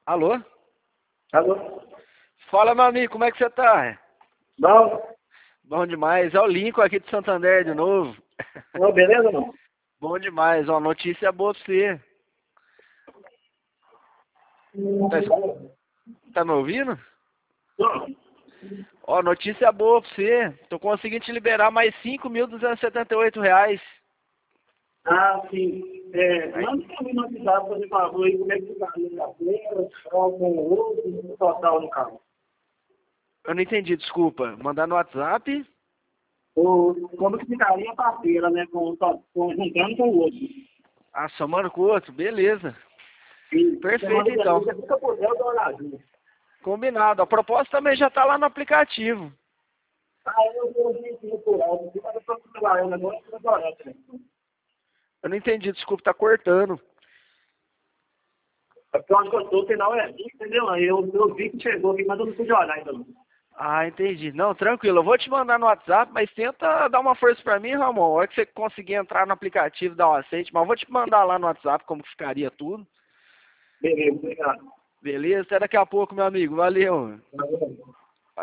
Alô? Alô? Fala, meu amigo, como é que você tá? Bom? Bom demais. É o Lincoln aqui de Santander de novo. Ô, beleza, não? Bom demais. Ó, notícia boa pra você. Tá, tá me ouvindo? Não. Ó, notícia boa pra você. Tô conseguindo te liberar mais R$ 5.278. Ah, sim. Aí, Manda pra mim no WhatsApp, por favor, aí como é que tá ali na frente, com o outro, no total no carro. eu não entendi, desculpa. Mandar no WhatsApp? Como que ficaria a parceira, né, juntando com o outro. Ah, somando com o outro? Beleza. E você Perfeito, manda pra mim, então. você fica por dentro da olhadinha. Combinado. A proposta também já tá lá no aplicativo. Ah, eu vou vir por alto, mas eu tô trabalhando agora, eu tô trabalhando, né? Eu não entendi, desculpa, tá cortando. É porque onde eu tô, o sinal é aqui, entendeu? Aí eu vi que chegou aqui, mas eu não pude olhar ainda não. Ah, entendi. Não, tranquilo. Eu vou te mandar no WhatsApp, mas tenta dar uma força pra mim, Ramon. A hora que você conseguir entrar no aplicativo, dar um aceite. Mas eu vou te mandar lá no WhatsApp como que ficaria tudo. Beleza, obrigado. Beleza? Até daqui a pouco, meu amigo. Valeu. Valeu.